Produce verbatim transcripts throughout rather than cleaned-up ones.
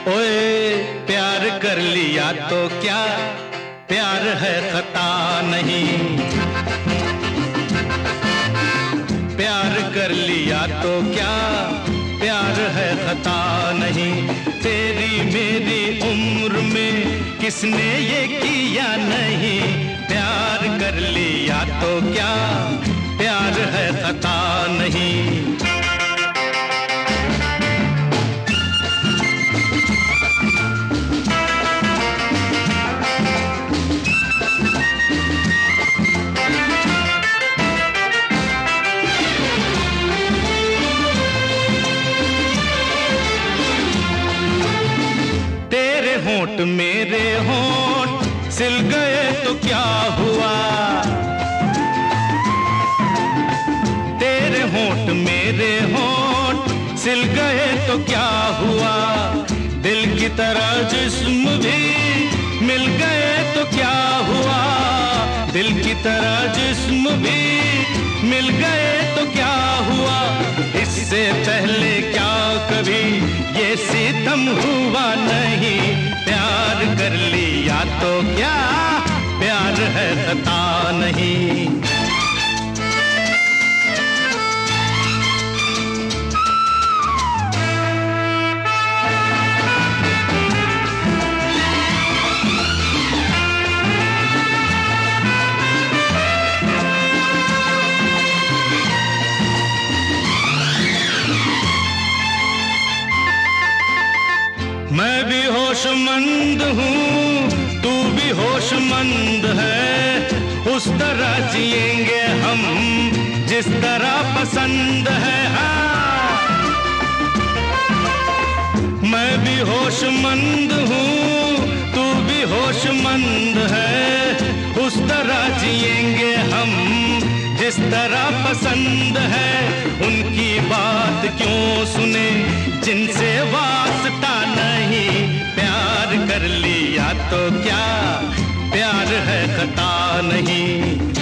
ओए प्यार कर लिया तो क्या, प्यार है खता नहीं। प्यार कर लिया तो क्या, प्यार है खता नहीं। तेरी मेरी उम्र में किसने ये किया नहीं। प्यार कर लिया तो क्या, प्यार है खता नहीं। होंठ मेरे होंठ सिल गए तो क्या हुआ। तेरे होंठ मेरे होंठ सिल गए तो क्या हुआ। दिल की तरह जिस्म भी मिल गए तो क्या हुआ। दिल की तरह जिस्म भी मिल गए तो क्या हुआ। इससे पहले क्या कभी ये सितम हुआ नहीं। प्यार कर लिया तो क्या, प्यार है खता नहीं। मैं भी होशमंद हूँ, तू भी होशमंद है। उस तरह जिएंगे हम जिस तरह पसंद है। हाँ, मैं भी होशमंद हूँ, तू भी होशमंद है। उस तरह जिएंगे हम जिस तरह पसंद है। उनकी बात क्यों सुने जिनसे वास्ता नहीं। प्यार कर लिया तो क्या, प्यार है खता नहीं।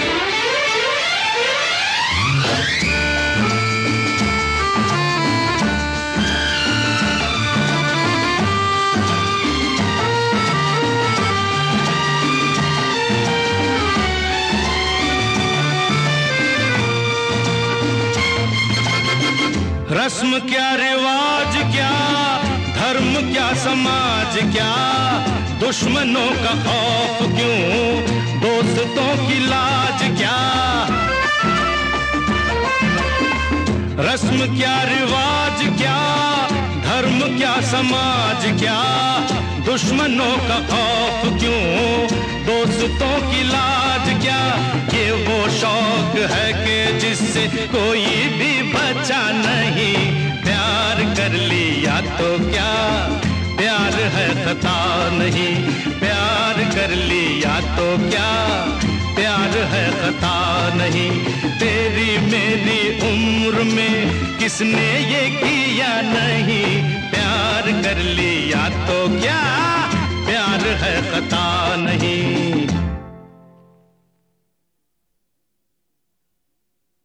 रस्म क्या, रिवाज क्या, धर्म क्या, समाज क्या। दुश्मनों का खौफ क्यों, दोस्तों की लाज क्या। रस्म क्या, रिवाज क्या, धर्म क्या, समाज क्या। दुश्मनों का खौफ क्यों, दोस्तों की लाज क्या। ये वो शौक है कि जिससे कोई भी बचा नहीं। प्यार कर लिया तो क्या, प्यार है खता नहीं। प्यार कर लिया तो क्या, प्यार है खता नहीं। तेरी मेरी उम्र में किसने ये किया नहीं। प्यार कर लिया तो क्या, प्यार है खता नहीं।